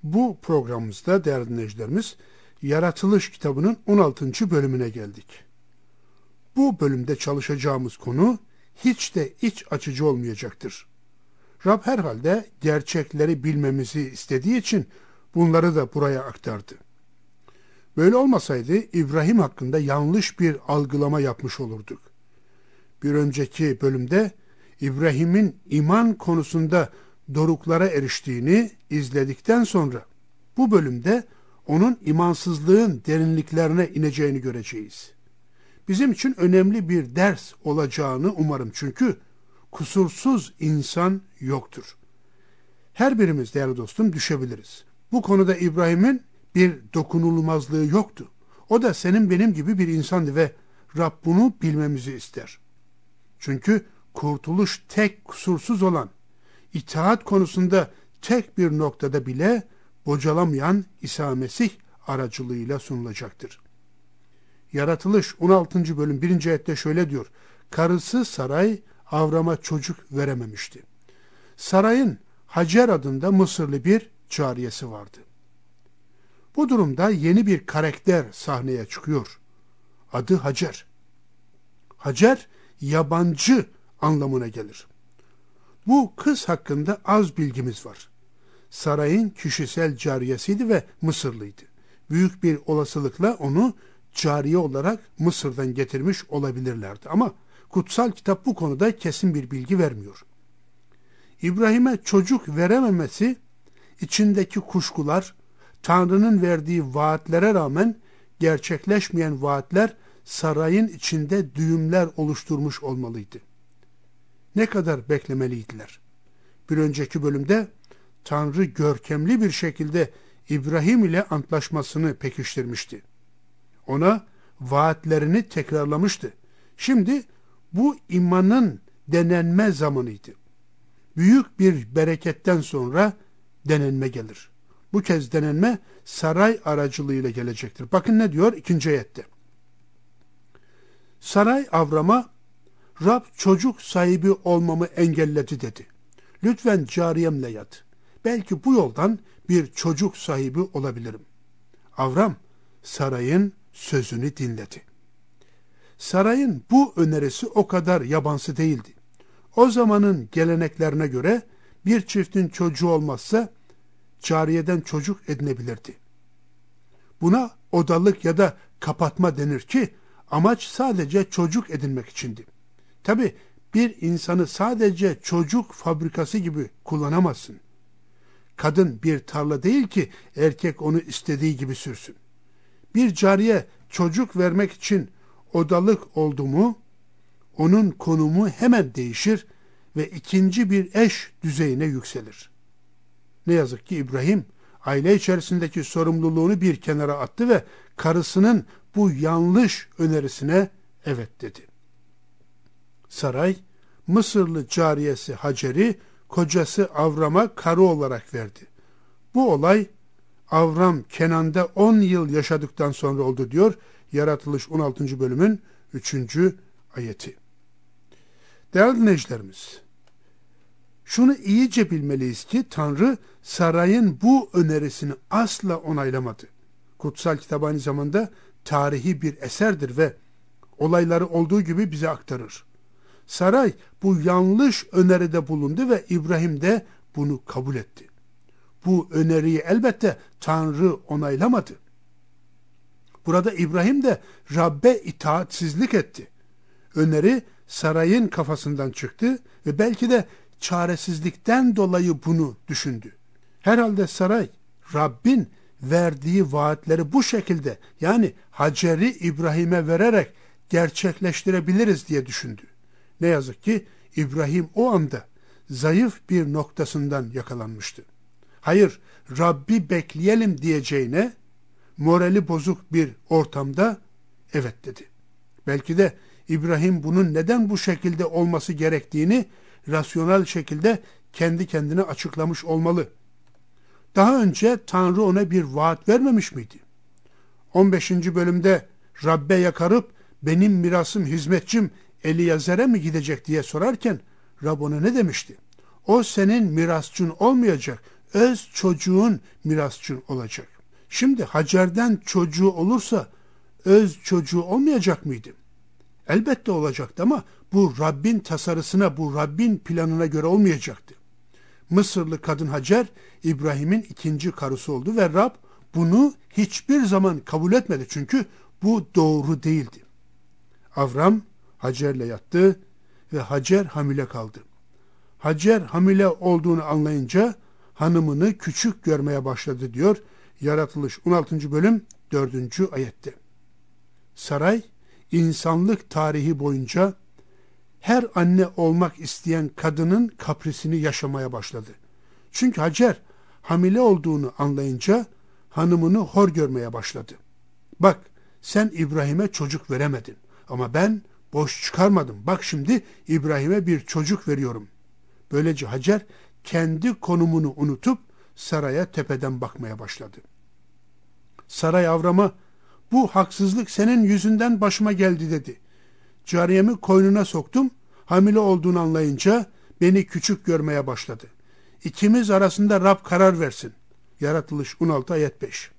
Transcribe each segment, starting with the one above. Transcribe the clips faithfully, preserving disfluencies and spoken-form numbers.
Bu programımızda değerli dinleyicilerimiz, Yaratılış kitabının on altıncı bölümüne geldik. Bu bölümde çalışacağımız konu hiç de iç açıcı olmayacaktır. Rab herhalde gerçekleri bilmemizi istediği için bunları da buraya aktardı. Böyle olmasaydı İbrahim hakkında yanlış bir algılama yapmış olurduk. Bir önceki bölümde İbrahim'in iman konusunda doruklara eriştiğini izledikten sonra bu bölümde onun imansızlığın derinliklerine ineceğini göreceğiz. Bizim için önemli bir ders olacağını umarım, çünkü kusursuz insan yoktur. Her birimiz değerli dostum düşebiliriz. Bu konuda İbrahim'in bir dokunulmazlığı yoktu. O da senin benim gibi bir insandı ve Rab bunu bilmemizi ister. Çünkü kurtuluş tek kusursuz olan, itaat konusunda tek bir noktada bile bocalamayan İsa Mesih aracılığıyla sunulacaktır. Yaratılış on altıncı bölüm birinci ayette şöyle diyor: Karısı Saray Avram'a çocuk verememişti. Saray'ın Hacer adında Mısırlı bir cariyesi vardı. Bu durumda yeni bir karakter sahneye çıkıyor. Adı Hacer. Hacer, yabancı anlamına gelir. Bu kız hakkında az bilgimiz var. Sarayın kişisel cariyesiydi ve Mısırlıydı. Büyük bir olasılıkla onu cariye olarak Mısır'dan getirmiş olabilirlerdi. Ama kutsal kitap bu konuda kesin bir bilgi vermiyor. İbrahim'e çocuk verememesi, içindeki kuşkular, Tanrı'nın verdiği vaatlere rağmen gerçekleşmeyen vaatler sarayın içinde düğümler oluşturmuş olmalıydı. Ne kadar beklemeliydiler? Bir önceki bölümde Tanrı görkemli bir şekilde İbrahim ile antlaşmasını pekiştirmişti. Ona vaatlerini tekrarlamıştı. Şimdi bu imanın denenme zamanıydı. Büyük bir bereketten sonra denenme gelir. Bu kez denenme saray aracılığıyla gelecektir. Bakın ne diyor ikinci ayette. Saray Avram'a, Rab çocuk sahibi olmamı engelledi dedi. Lütfen cariyemle yat. Belki bu yoldan bir çocuk sahibi olabilirim. Avram, Saray'ın sözünü dinledi. Saray'ın bu önerisi o kadar yabansı değildi. O zamanın geleneklerine göre bir çiftin çocuğu olmazsa cariyeden çocuk edinebilirdi. Buna odalık ya da kapatma denir ki amaç sadece çocuk edinmek içindi. Tabi bir insanı sadece çocuk fabrikası gibi kullanamazsın. Kadın bir tarla değil ki erkek onu istediği gibi sürsün. Bir cariye çocuk vermek için odalık oldu mu, onun konumu hemen değişir ve ikinci bir eş düzeyine yükselir. Ne yazık ki İbrahim, aile içerisindeki sorumluluğunu bir kenara attı ve karısının bu yanlış önerisine evet dedi. Saray, Mısırlı cariyesi Hacer'i kocası Avram'a karı olarak verdi. Bu olay Avram Kenan'da on yıl yaşadıktan sonra oldu diyor Yaratılış on altıncı bölümün üçüncü ayeti. Değerli dinleyicilerimiz, şunu iyice bilmeliyiz ki Tanrı Saray'ın bu önerisini asla onaylamadı. Kutsal kitap aynı zamanda tarihi bir eserdir ve olayları olduğu gibi bize aktarır. Saray bu yanlış öneride bulundu ve İbrahim de bunu kabul etti. Bu öneriyi elbette Tanrı onaylamadı. Burada İbrahim de Rabbe itaatsizlik etti. Öneri Saray'ın kafasından çıktı ve belki de çaresizlikten dolayı bunu düşündü. Herhalde Saray, Rabbin verdiği vaatleri bu şekilde, yani Hacer'i İbrahim'e vererek gerçekleştirebiliriz diye düşündü. Ne yazık ki İbrahim o anda zayıf bir noktasından yakalanmıştı. Hayır, Rabbi bekleyelim diyeceğine morali bozuk bir ortamda evet dedi. Belki de İbrahim bunun neden bu şekilde olması gerektiğini rasyonel şekilde kendi kendine açıklamış olmalı. Daha önce Tanrı ona bir vaat vermemiş miydi? on beşinci bölümde Rabbe yakarıp benim mirasım hizmetçim Eliyazer'e mi gidecek diye sorarken Rab ona ne demişti? O senin mirasçın olmayacak, öz çocuğun mirasçın olacak. Şimdi Hacer'den çocuğu olursa öz çocuğu olmayacak mıydı? Elbette olacaktı ama bu Rabbin tasarısına, bu Rabbin planına göre olmayacaktı. Mısırlı kadın Hacer, İbrahim'in ikinci karısı oldu ve Rab bunu hiçbir zaman kabul etmedi çünkü bu doğru değildi. Avram Hacer'le yattı ve Hacer hamile kaldı. Hacer hamile olduğunu anlayınca hanımını küçük görmeye başladı diyor Yaratılış on altıncı bölüm dördüncü ayette. Saray, insanlık tarihi boyunca her anne olmak isteyen kadının kaprisini yaşamaya başladı. Çünkü Hacer hamile olduğunu anlayınca hanımını hor görmeye başladı. Bak, sen İbrahim'e çocuk veremedin ama ben boş çıkarmadım. Bak şimdi İbrahim'e bir çocuk veriyorum. Böylece Hacer kendi konumunu unutup Saray'a tepeden bakmaya başladı. Saray Avram'a, bu haksızlık senin yüzünden başıma geldi dedi. Cariyemi koynuna soktum, hamile olduğunu anlayınca beni küçük görmeye başladı. İkimiz arasında Rab karar versin. Yaratılış on altı ayet beş.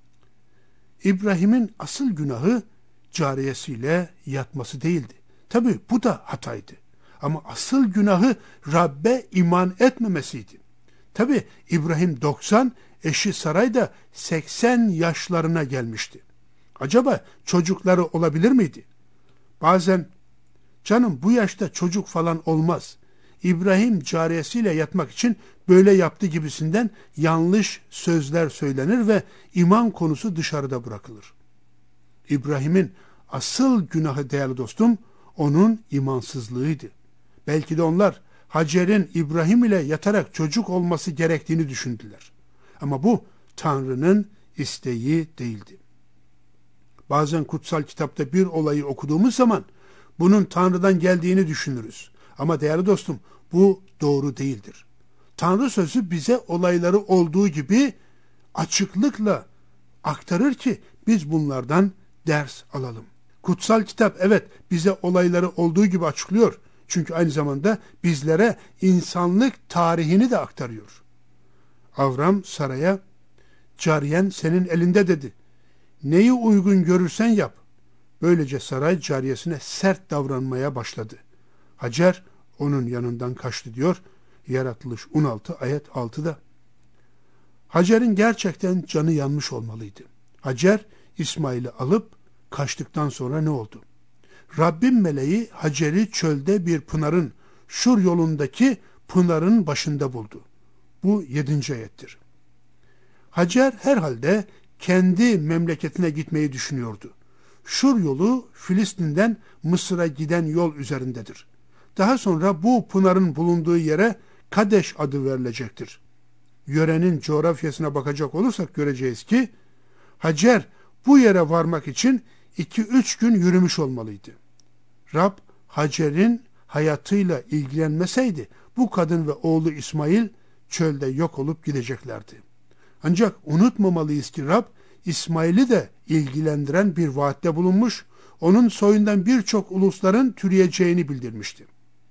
İbrahim'in asıl günahı cariyesiyle yatması değildi. Tabi bu da hataydı. Ama asıl günahı Rabbe iman etmemesiydi. Tabi İbrahim doksan, eşi Saray da seksen yaşlarına gelmişti. Acaba çocukları olabilir miydi? Bazen, canım bu yaşta çocuk falan olmaz, İbrahim cariyesiyle yatmak için böyle yaptı gibisinden yanlış sözler söylenir ve iman konusu dışarıda bırakılır. İbrahim'in asıl günahı değerli dostum, onun imansızlığıydı. Belki de onlar Hacer'in İbrahim ile yatarak çocuk olması gerektiğini düşündüler. Ama bu Tanrı'nın isteği değildi. Bazen kutsal kitapta bir olayı okuduğumuz zaman bunun Tanrı'dan geldiğini düşünürüz. Ama değerli dostum, bu doğru değildir. Tanrı sözü bize olayları olduğu gibi açıklıkla aktarır ki biz bunlardan ders alalım. Kutsal kitap evet bize olayları olduğu gibi açıklıyor. Çünkü aynı zamanda bizlere insanlık tarihini de aktarıyor. Avram Saray'a, cariyen senin elinde dedi. Neyi uygun görürsen yap. Böylece Saray cariyesine sert davranmaya başladı. Hacer onun yanından kaçtı diyor Yaratılış on altı ayet altıda. Hacer'in gerçekten canı yanmış olmalıydı. Hacer İsmail'i alıp kaçtıktan sonra ne oldu? Rabbin meleği Hacer'i çölde bir pınarın, Şur yolundaki pınarın başında buldu. Bu yedinci ayettir. Hacer herhalde kendi memleketine gitmeyi düşünüyordu. Şur yolu Filistin'den Mısır'a giden yol üzerindedir. Daha sonra bu pınarın bulunduğu yere Kadeş adı verilecektir. Yörenin coğrafyasına bakacak olursak göreceğiz ki Hacer bu yere varmak için iki üç gün yürümüş olmalıydı. Rab Hacer'in hayatıyla ilgilenmeseydi bu kadın ve oğlu İsmail çölde yok olup gideceklerdi. Ancak unutmamalıyız ki Rab İsmail'i de ilgilendiren bir vaatte bulunmuş, onun soyundan birçok ulusların türeyeceğini bildirmişti.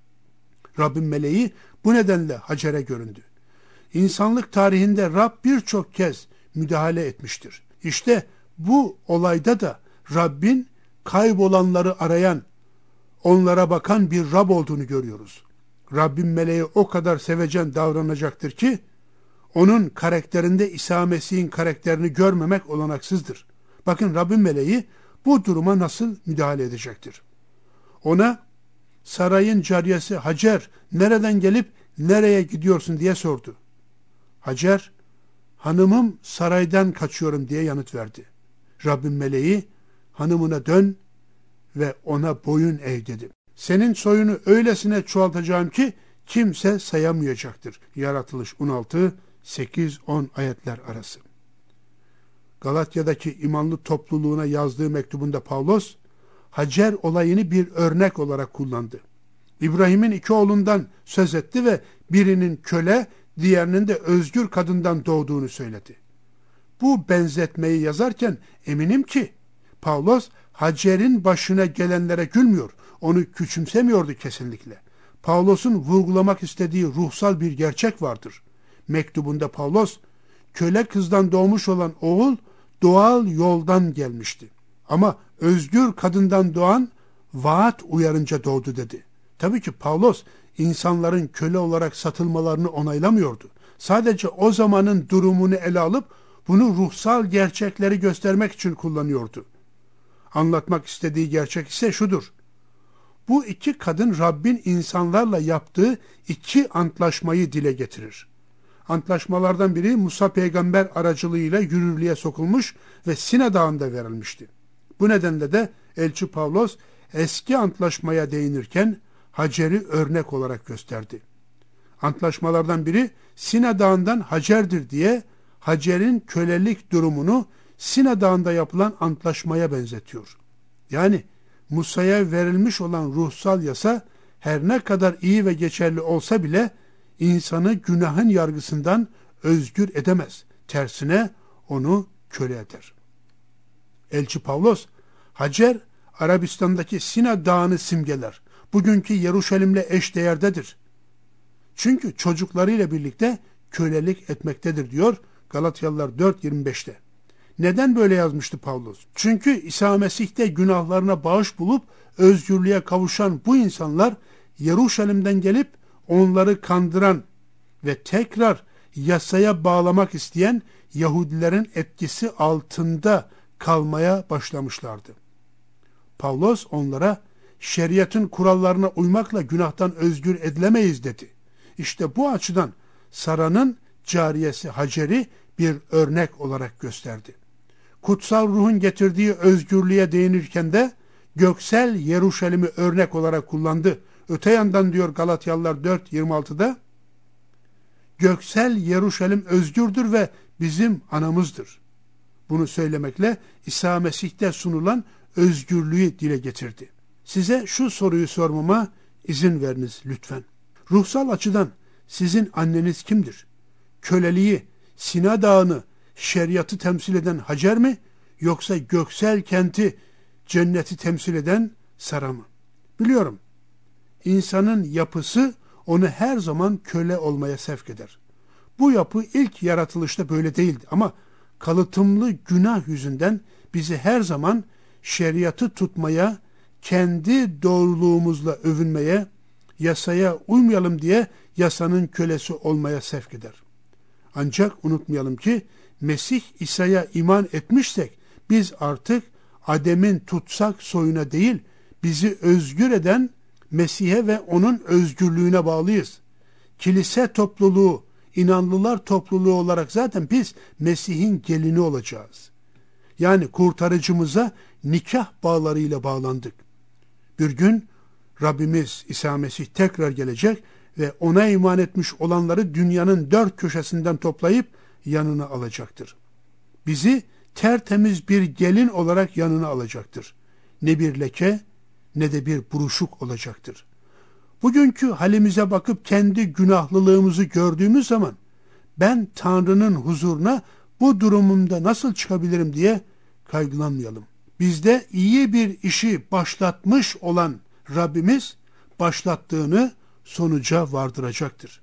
Rabbin meleği bu nedenle Hacer'e göründü. İnsanlık tarihinde Rab birçok kez müdahale etmiştir. İşte bu olayda da Rabbin kaybolanları arayan, onlara bakan bir Rab olduğunu görüyoruz. Rabbin meleği o kadar sevecen davranacaktır ki, onun karakterinde İsa Mesih'in karakterini görmemek olanaksızdır. Bakın Rabbin meleği bu duruma nasıl müdahale edecektir. Ona sarayın cariyesi Hacer nereden gelip nereye gidiyorsun diye sordu. Hacer, hanımım saraydan kaçıyorum diye yanıt verdi. Rabbin meleği hanımına dön ve ona boyun eğ dedi. Senin soyunu öylesine çoğaltacağım ki kimse sayamayacaktır. Yaratılış on altı sekiz on ayetler arası. Galatya'daki imanlı topluluğuna yazdığı mektubunda Pavlos, Hacer olayını bir örnek olarak kullandı. İbrahim'in iki oğlundan söz etti ve birinin köle, diğerinin de özgür kadından doğduğunu söyledi. Bu benzetmeyi yazarken eminim ki Pavlos Hacer'in başına gelenlere gülmüyor, onu küçümsemiyordu kesinlikle. Pavlos'un vurgulamak istediği ruhsal bir gerçek vardır. mektubunda Pavlos, köle kızdan doğmuş olan oğul doğal yoldan gelmişti. Ama özgür kadından doğan vaat uyarınca doğdu dedi. Tabii ki Pavlos insanların köle olarak satılmalarını onaylamıyordu. Sadece o zamanın durumunu ele alıp bunu ruhsal gerçekleri göstermek için kullanıyordu. Anlatmak istediği gerçek ise şudur: bu iki kadın Rabbin insanlarla yaptığı iki antlaşmayı dile getirir. Antlaşmalardan biri Musa peygamber aracılığıyla yürürlüğe sokulmuş ve Sina Dağı'nda verilmişti. Bu nedenle de elçi Pavlos eski antlaşmaya değinirken Hacer'i örnek olarak gösterdi. Antlaşmalardan biri Sina Dağı'ndan Hacer'dir diye Hacer'in kölelik durumunu Sina Dağı'nda yapılan antlaşmaya benzetiyor. Yani Musa'ya verilmiş olan ruhsal yasa her ne kadar iyi ve geçerli olsa bile insanı günahın yargısından özgür edemez. Tersine onu köle eder. Elçi Pavlos, Hacer Arabistan'daki Sina Dağı'nı simgeler. Bugünkü Yeruşalim'le eşdeğerdedir. Çünkü çocuklarıyla birlikte kölelik etmektedir diyor Galatyalılar dört yirmi beşte. Neden böyle yazmıştı Pavlos? Çünkü İsa Mesih'te günahlarına bağış bulup özgürlüğe kavuşan bu insanlar Yeruşalim'den gelip onları kandıran ve tekrar yasaya bağlamak isteyen Yahudilerin etkisi altında kalmaya başlamışlardı. Pavlos onlara şeriatın kurallarına uymakla günahtan özgür edilemeyiz dedi. İşte bu açıdan Sara'nın cariyesi Hacer'i bir örnek olarak gösterdi. Kutsal ruhun getirdiği özgürlüğe değinirken de göksel Yeruşalim'i örnek olarak kullandı. Öte yandan diyor Galatyalılar dört yirmi altıda, göksel Yeruşalim özgürdür ve bizim anamızdır. Bunu söylemekle İsa Mesih'te sunulan özgürlüğü dile getirdi. Size şu soruyu sormama izin veriniz lütfen. Ruhsal açıdan sizin anneniz kimdir? Köleliği, Sina Dağı'nı, şeriatı temsil eden Hacer mi? Yoksa göksel kenti, cenneti temsil eden Sara mı? Biliyorum, insanın yapısı onu her zaman köle olmaya sevk eder. Bu yapı ilk yaratılışta böyle değildi ama kalıtımlı günah yüzünden bizi her zaman şeriatı tutmaya, kendi doğruluğumuzla övünmeye, yasaya uymayalım diye yasanın kölesi olmaya sevk eder. Ancak unutmayalım ki Mesih İsa'ya iman etmişsek biz artık Adem'in tutsak soyuna değil, bizi özgür eden Mesih'e ve onun özgürlüğüne bağlıyız. Kilise topluluğu, inanlılar topluluğu olarak zaten biz Mesih'in gelini olacağız. Yani kurtarıcımıza nikah bağlarıyla bağlandık. Bir gün Rabbimiz İsa Mesih tekrar gelecek ve ona iman etmiş olanları dünyanın dört köşesinden toplayıp yanına alacaktır. Bizi tertemiz bir gelin olarak yanına alacaktır. Ne bir leke ne de bir buruşuk olacaktır. Bugünkü halimize bakıp kendi günahlılığımızı gördüğümüz zaman ben Tanrı'nın huzuruna bu durumumda nasıl çıkabilirim diye kaygılanmayalım. Bizde iyi bir işi başlatmış olan Rabbimiz başlattığını sonuca vardıracaktır.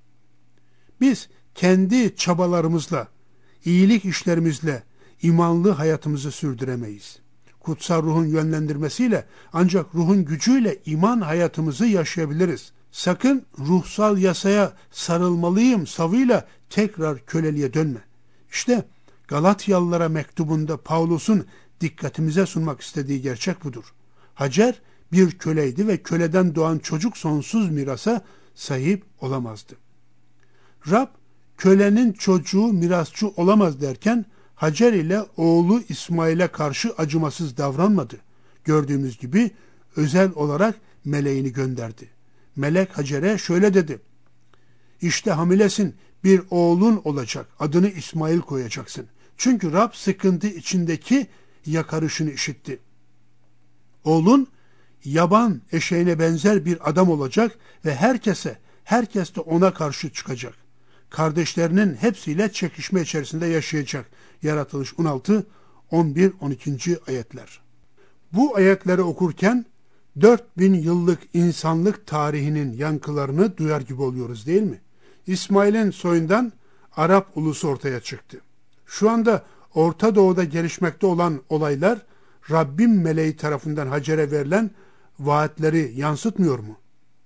Biz kendi çabalarımızla, iyilik işlerimizle imanlı hayatımızı sürdüremeyiz. Kutsal ruhun yönlendirmesiyle ancak ruhun gücüyle iman hayatımızı yaşayabiliriz. Sakın ruhsal yasaya sarılmalıyım savıyla tekrar köleliğe dönme. İşte Galatyalılara mektubunda Pavlos'un dikkatimize sunmak istediği gerçek budur. Hacer bir köleydi ve köleden doğan çocuk sonsuz mirasa sahip olamazdı. Rab, kölenin çocuğu mirasçı olamaz derken Hacer ile oğlu İsmail'e karşı acımasız davranmadı. Gördüğümüz gibi özel olarak meleğini gönderdi. Melek Hacer'e şöyle dedi: İşte hamilesin, bir oğlun olacak, adını İsmail koyacaksın. Çünkü Rab sıkıntı içindeki yakarışını işitti. Oğlun yaban eşeğine benzer bir adam olacak ve herkese, herkes de ona karşı çıkacak. Kardeşlerinin hepsiyle çekişme içerisinde yaşayacak. Yaratılış on altı, on bir, on iki ayetler. Bu ayetleri okurken dört bin yıllık insanlık tarihinin yankılarını duyar gibi oluyoruz değil mi? İsmail'in soyundan Arap ulusu ortaya çıktı. Şu anda Orta Doğu'da gelişmekte olan olaylar Rabbim meleği tarafından Hacer'e verilen vaatleri yansıtmıyor mu?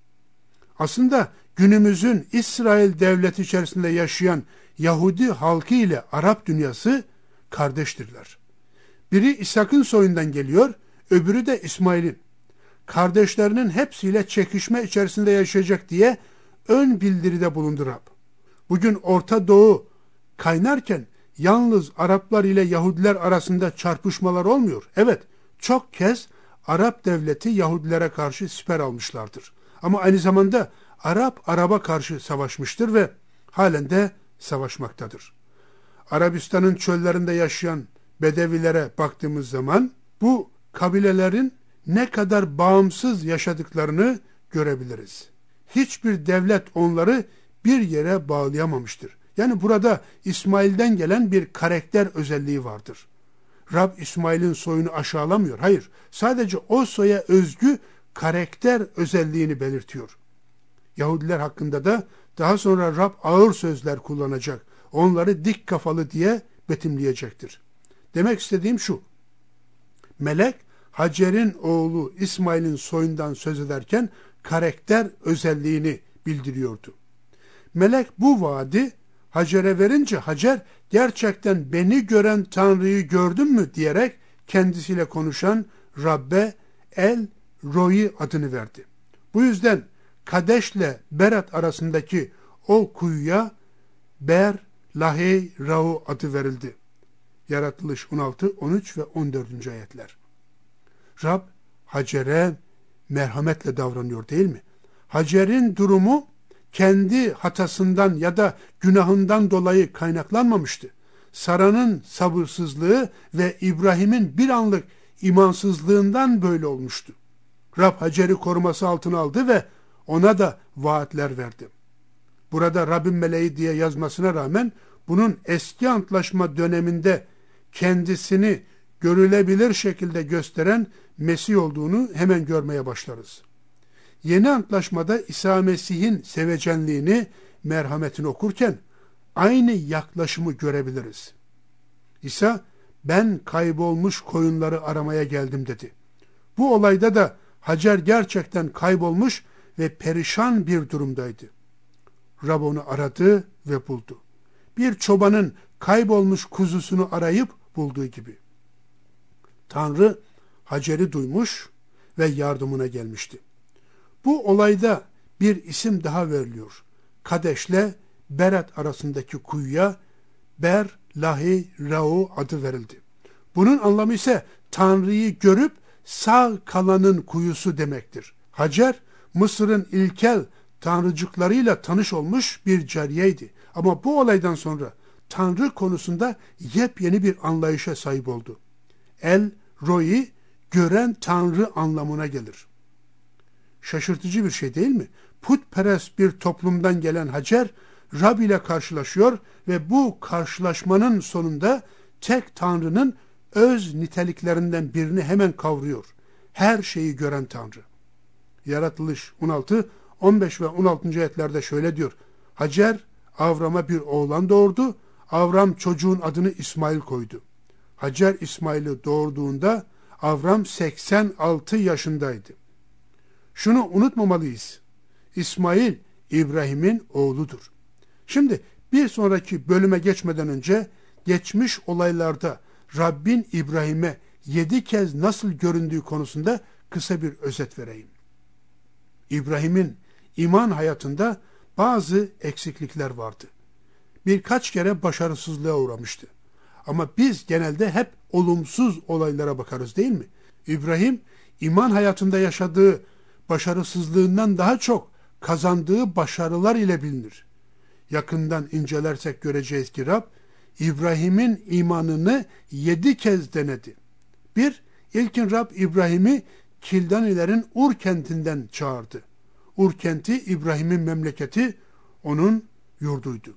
Aslında günümüzün İsrail devleti içerisinde yaşayan Yahudi halkı ile Arap dünyası kardeştirler. Biri İshak'ın soyundan geliyor, öbürü de İsmail'in. Kardeşlerinin hepsiyle çekişme içerisinde yaşayacak diye ön bildiride bulundu Rab. Bugün Orta Doğu kaynarken yalnız Araplar ile Yahudiler arasında çarpışmalar olmuyor. Evet, çok kez Arap devleti Yahudilere karşı siper almışlardır. Ama aynı zamanda Arap Arap'a karşı savaşmıştır ve halen de savaşmaktadır. Arabistan'ın çöllerinde yaşayan Bedevilere baktığımız zaman bu kabilelerin ne kadar bağımsız yaşadıklarını görebiliriz. Hiçbir devlet onları bir yere bağlayamamıştır. Yani burada İsmail'den gelen bir karakter özelliği vardır. Rab İsmail'in soyunu aşağılamıyor. Hayır, sadece o soya özgü karakter özelliğini belirtiyor. Yahudiler hakkında da daha sonra Rab ağır sözler kullanacak. Onları dik kafalı diye betimleyecektir. Demek istediğim şu: melek Hacer'in oğlu İsmail'in soyundan söz ederken karakter özelliğini bildiriyordu. Melek bu vaadi Hacer'e verince Hacer gerçekten beni gören Tanrı'yı gördün mü diyerek kendisiyle konuşan Rabbe El Roi adını verdi. Bu yüzden Kadeş'le Berat arasındaki o kuyuya Ber Lahey Rao adı verildi. Yaratılış on altı, on üç ve on dördüncü ayetler. Rab Hacer'e merhametle davranıyor değil mi? Hacer'in durumu kendi hatasından ya da günahından dolayı kaynaklanmamıştı. Sara'nın sabırsızlığı ve İbrahim'in bir anlık imansızlığından böyle olmuştu. Rab Hacer'i koruması altına aldı ve ona da vaatler verdi. Burada Rabbin meleği diye yazmasına rağmen bunun eski antlaşma döneminde kendisini görülebilir şekilde gösteren Mesih olduğunu hemen görmeye başlarız. Yeni antlaşmada İsa Mesih'in sevecenliğini, merhametini okurken aynı yaklaşımı görebiliriz. İsa, ben kaybolmuş koyunları aramaya geldim dedi. Bu olayda da Hacer gerçekten kaybolmuş ve perişan bir durumdaydı. Rab onu aradı ve buldu. Bir çobanın kaybolmuş kuzusunu arayıp bulduğu gibi. Tanrı Hacer'i duymuş ve yardımına gelmişti. Bu olayda bir isim daha veriliyor. Kadeş'le Berat arasındaki kuyuya Ber Lahey Rao adı verildi. Bunun anlamı ise Tanrı'yı görüp sağ kalanın kuyusu demektir. Hacer, Mısır'ın ilkel tanrıcıklarıyla tanış olmuş bir cariyeydi. Ama bu olaydan sonra Tanrı konusunda yepyeni bir anlayışa sahip oldu. El Roi, gören Tanrı anlamına gelir. Şaşırtıcı bir şey değil mi? Putperest bir toplumdan gelen Hacer, Rab ile karşılaşıyor ve bu karşılaşmanın sonunda tek Tanrı'nın öz niteliklerinden birini hemen kavruyor. Her şeyi gören Tanrı. Yaratılış on altı, on beş ve on altıncı ayetlerde şöyle diyor. Hacer, Avram'a bir oğlan doğurdu. Avram çocuğun adını İsmail koydu. Hacer İsmail'i doğurduğunda Avram seksen altı yaşındaydı. Şunu unutmamalıyız. İsmail, İbrahim'in oğludur. Şimdi bir sonraki bölüme geçmeden önce geçmiş olaylarda Rabbin İbrahim'e yedi kez nasıl göründüğü konusunda kısa bir özet vereyim. İbrahim'in iman hayatında bazı eksiklikler vardı. Birkaç kere başarısızlığa uğramıştı. Ama biz genelde hep olumsuz olaylara bakarız değil mi? İbrahim, iman hayatında yaşadığı başarısızlığından daha çok kazandığı başarılar ile bilinir. Yakından incelersek göreceğiz ki Rab, İbrahim'in imanını yedi kez denedi. Bir, ilkin Rab İbrahim'i Kildanilerin Ur kentinden çağırdı. Ur kenti İbrahim'in memleketi, onun yurduydu.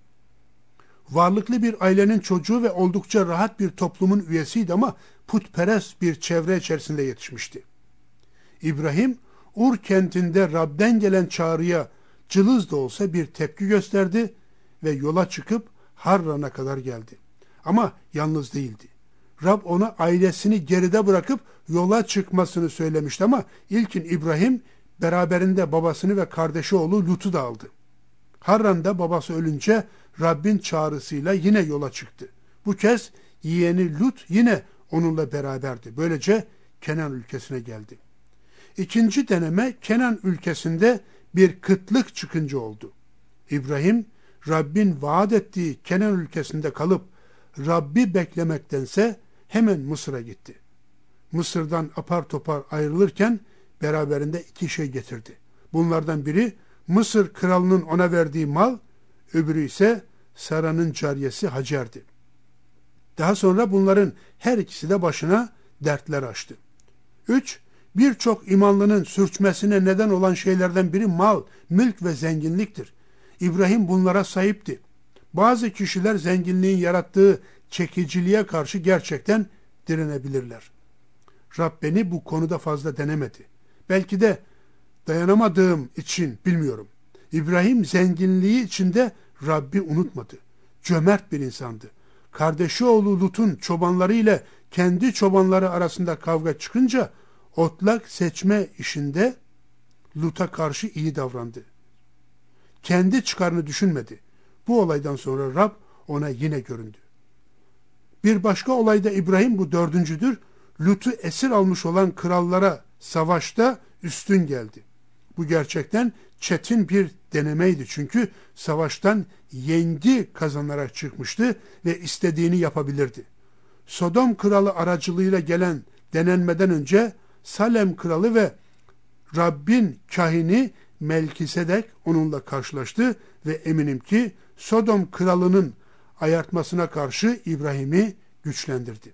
Varlıklı bir ailenin çocuğu ve oldukça rahat bir toplumun üyesiydi ama putperest bir çevre içerisinde yetişmişti. İbrahim, Ur kentinde Rab'den gelen çağrıya cılız da olsa bir tepki gösterdi ve yola çıkıp Harran'a kadar geldi. Ama yalnız değildi. Rab ona ailesini geride bırakıp yola çıkmasını söylemişti ama ilkin İbrahim beraberinde babasını ve kardeşi oğlu Lut'u da aldı. Harran'da babası ölünce Rabbin çağrısıyla yine yola çıktı. Bu kez yeğeni Lut yine onunla beraberdi. Böylece Kenan ülkesine geldi. İkinci deneme Kenan ülkesinde bir kıtlık çıkınca oldu. İbrahim, Rabbin vaat ettiği Kenan ülkesinde kalıp Rabbi beklemektense hemen Mısır'a gitti. Mısır'dan apar topar ayrılırken beraberinde iki şey getirdi. Bunlardan biri Mısır kralının ona verdiği mal, öbürü ise Sara'nın cariyesi Hacer'di. Daha sonra bunların her ikisi de başına dertler açtı. Üç, birçok imanlının sürçmesine neden olan şeylerden biri mal, mülk ve zenginliktir. İbrahim bunlara sahipti. Bazı kişiler zenginliğin yarattığı çekiciliğe karşı gerçekten direnebilirler. Rab beni bu konuda fazla denemedi. Belki de dayanamadığım için bilmiyorum. İbrahim zenginliği içinde Rabbi unutmadı. Cömert bir insandı. Kardeşi oğlu Lut'un çobanları ile kendi çobanları arasında kavga çıkınca otlak seçme işinde Lut'a karşı iyi davrandı. Kendi çıkarını düşünmedi. Bu olaydan sonra Rab ona yine göründü. Bir başka olayda İbrahim, bu dördüncüdür, Lut'u esir almış olan krallara savaşta üstün geldi. Bu gerçekten çetin bir denemeydi. Çünkü savaştan yengi kazanarak çıkmıştı ve istediğini yapabilirdi. Sodom kralı aracılığıyla gelen denenmeden önce Salem kralı ve Rabbin kahini Melkisedek onunla karşılaştı ve eminim ki Sodom kralının ayartmasına karşı İbrahim'i güçlendirdi.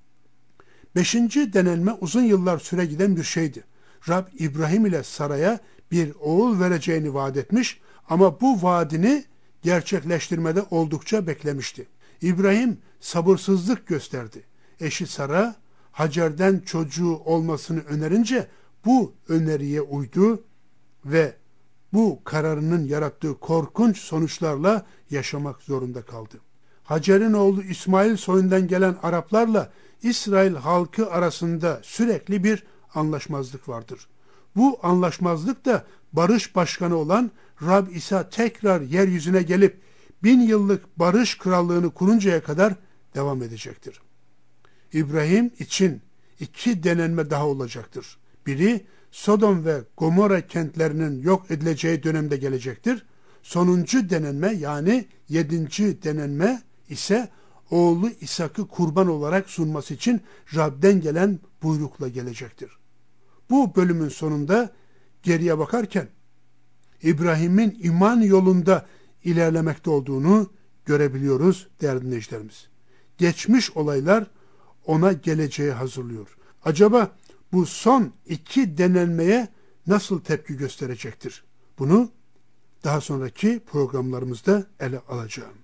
Beşinci denenme uzun yıllar süre giden bir şeydi. Rab İbrahim ile Sara'ya bir oğul vereceğini vaat etmiş ama bu vaadini gerçekleştirmede oldukça beklemişti. İbrahim sabırsızlık gösterdi. Eşi Sara Hacer'den çocuğu olmasını önerince bu öneriye uydu ve bu kararının yarattığı korkunç sonuçlarla yaşamak zorunda kaldı. Hacer'in oğlu İsmail soyundan gelen Araplarla İsrail halkı arasında sürekli bir anlaşmazlık vardır. Bu anlaşmazlık da barış başkanı olan Rab İsa tekrar yeryüzüne gelip bin yıllık barış krallığını kuruncaya kadar devam edecektir. İbrahim için iki denenme daha olacaktır. Biri Sodom ve Gomorra kentlerinin yok edileceği dönemde gelecektir. Sonuncu denenme yani yedinci denenme ise oğlu İshak'ı kurban olarak sunması için Rab'den gelen buyrukla gelecektir. Bu bölümün sonunda geriye bakarken İbrahim'in iman yolunda ilerlemekte olduğunu görebiliyoruz değerli dinleyicilerimiz. Geçmiş olaylar ona geleceği hazırlıyor. Acaba bu son iki denenmeye nasıl tepki gösterecektir? Bunu daha sonraki programlarımızda ele alacağım.